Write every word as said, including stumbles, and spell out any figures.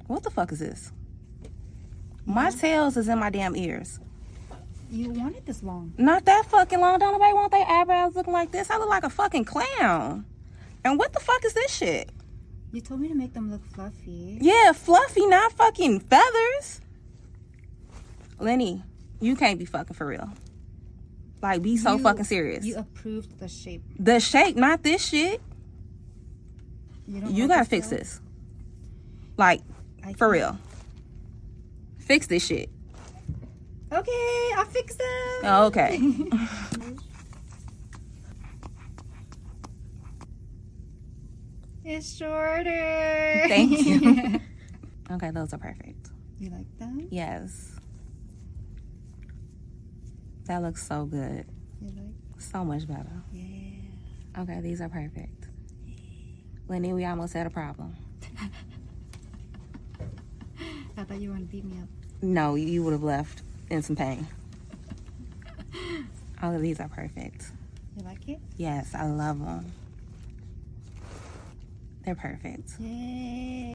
What the fuck is this? My tails is in my damn ears. You want it this long. Not that fucking long. Don't nobody want their eyebrows looking like this. I look like a fucking clown. And what the fuck is this shit? You told me to make them look fluffy. Yeah, fluffy, not fucking feathers. Lenny, you can't be fucking for real. Like, be so You- fucking serious. You approved the shape. The shape, not this shit. You, don't You want gotta this fix though? this. Like, I for can't. real. Fix this shit. Okay, I'll fix them. Oh, okay. It's shorter. Thank you. Okay, those are perfect. You like them? Yes. That looks so good. You like? So much better. Yeah. Okay, these are perfect. Lenny, we almost had a problem. I thought you wanted to beat me up. No, you would have left in some pain. All of these are perfect. You like it? Yes, I love them. They're perfect. Yay.